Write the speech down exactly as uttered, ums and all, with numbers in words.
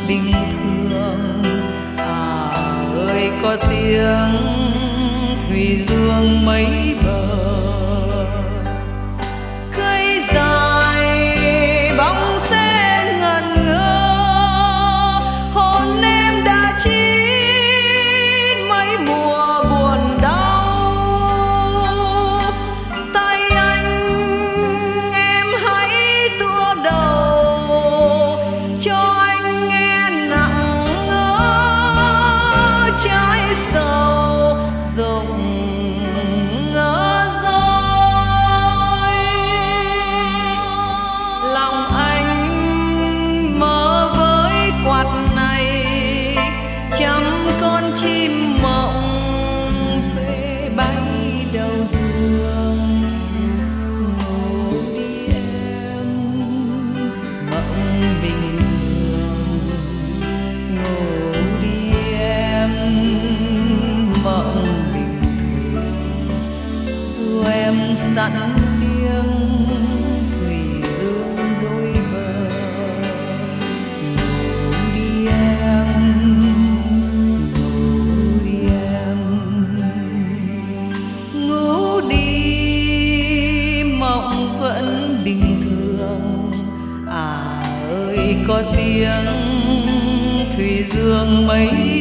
bình thường. À ơi có tiếng thủy dương mấy bờ, cây dài bóng sẽ ngẩn ngơ, hồn em đã chín mấy mùa buồn đau. Tay anh em hãy tựa đầu cho anh nghe nặng ngỡ trái sầu rụng ngỡ rồi. Lòng anh mơ với quạt này, trăm con chim mộng về bay đầu giường. Ngủ đi em mộng bình thường, ngủ đi em mộng bình thường. Dù em sẵn tiếng thủy dương đôi bờ, ngủ đi em, ngủ đi em, ngủ đi mộng vẫn bình thường. À ơi có tiếng thủy dương mấy